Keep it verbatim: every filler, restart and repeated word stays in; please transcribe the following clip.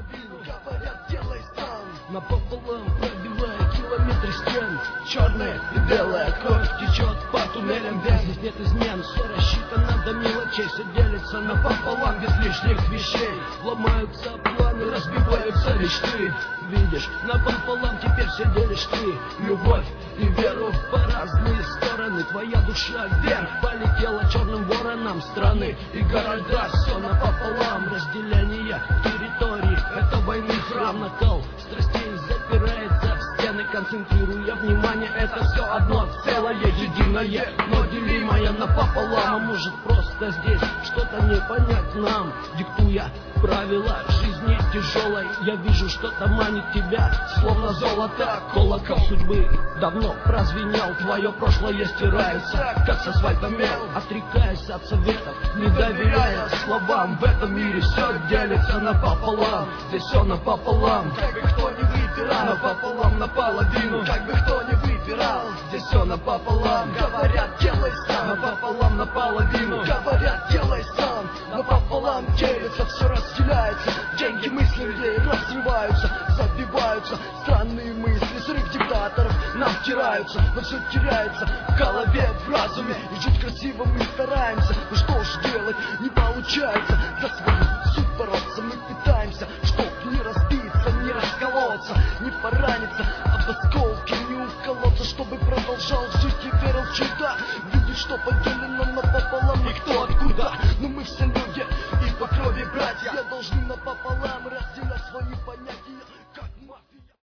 наполовину, говорят, делай сам. Напополам пробивая километры стен, черная и белая кровь течет по туннелям, где здесь нет измен. Все рассчитано до мелочей, все делится напополам без лишних вещей. Ломаются планы, разбиваются мечты. Видишь, напополам теперь все делишь ты. Любовь и веру по разные стороны. Твоя душа вверх полетела черным вороном. Страны и города, все напополам. Разделение территорий, это войны храм. Накал страстей запирается в стены, концентрируя внимание. Это все одно целое, единое, но делимое напополам. А может просто здесь что-то не понять нам, диктуя правила жизни тяжелой. Я вижу, что-то манит тебя, словно золото. Колокол судьбы давно прозвенел. Твое прошлое стирается, как с асфальта мел. Отрекаясь от советов, не доверяя словам. В этом мире все делится напополам. Здесь все напополам, как бы кто ни выбирал. Напополам наполовину, как бы кто ни выбирал. Здесь все напополам, говорят, делай сам. Напополам наполовину, говорят, делай сам. Напополам делится, все разделяется. Деньги, мысли людей разрываются, забиваются. Странные мысли, срыв диктаторов нам втираются. Но все теряется в голове, в разуме. И жить красиво мы стараемся. Но что ж делать, не получается. За свою суть бороться мы пытаемся, чтоб не разбиться, не расколоться, не пораниться об осколки, не уколоться, чтобы продолжал жить и верил в чудо. Видишь, что поделено напополам, никто откуда. Но мы все люди и по крови братья, должны напополам разделять свои понятия.